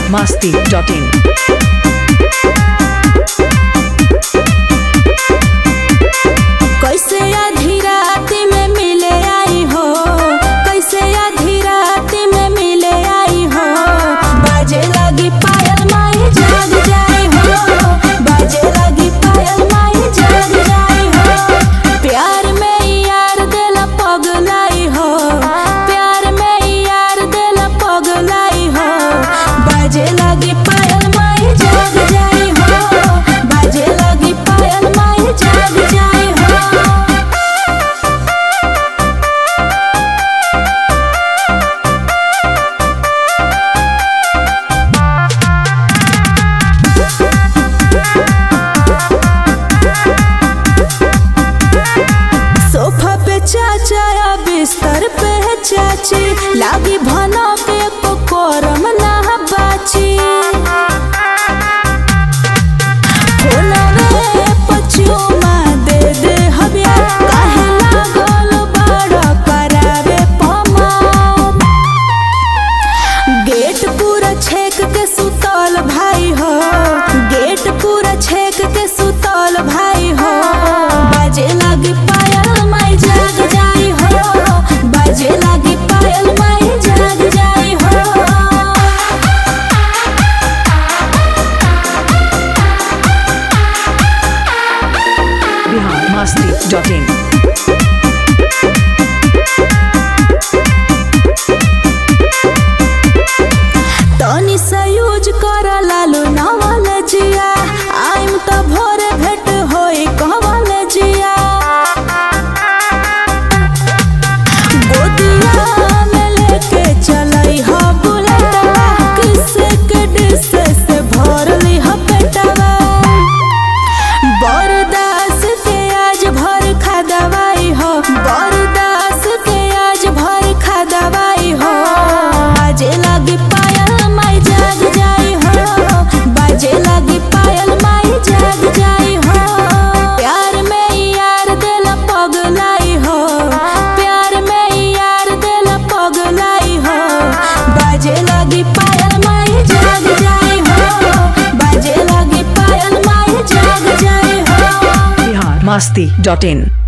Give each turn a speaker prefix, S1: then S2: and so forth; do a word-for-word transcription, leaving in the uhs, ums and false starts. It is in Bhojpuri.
S1: masti dot in.
S2: कैसे आधी रात में मिले आई हो, कैसे आधी रात में मिले आई हो, बाजे लगी पायल माई जाग जाए हो, बाजे लगी पायल माई जाग जाए हो, प्यार में यार दिल पगलाई हो, प्यार में यार दिल पगलाई हो, बाजे लगी पायल माई जाग जाए हो, बाजे लगी पायल माई जाग जाए हो। सोफा पे चाचा या बिस्तर पे है चाची, लागी भना पे को कोरम ना बाची, होनवे पछुमा दे दे हबिया, काहे लागल बड़ा करावे पमार, गेट पूरा छेक के सुतल भाई हो, गेट पूरा छेक के सुतल भाई हो, बाजे लगी पायल माई जाग जाई हो, बाजे लगी पायल माई जाग जाई हो।
S1: Bihar masti dot in.
S2: तनी सा यूज कर लालो नवल जिया, आइम त भोरे भेट होई कहवल जिया, गोदिया में लेके चलई हो बुलेटवा, किसे के डिसे से भरली हो पेटवा, बरदास के आज भर खा दवाई हो, बरदास के आज भर खा दवाई हो, बाजे लगी पायल माई जाग जाई हो, बाजे लगी पायल माई जाग जाई हो, प्यार में यार दिल पगलाई हो, प्यार में यार दिल पगलाई हो, बाजे लगी पायल माई जाग जाई हो, बाजे लगी पायल माई जाग जाई हो।
S1: Bihar masti dot in.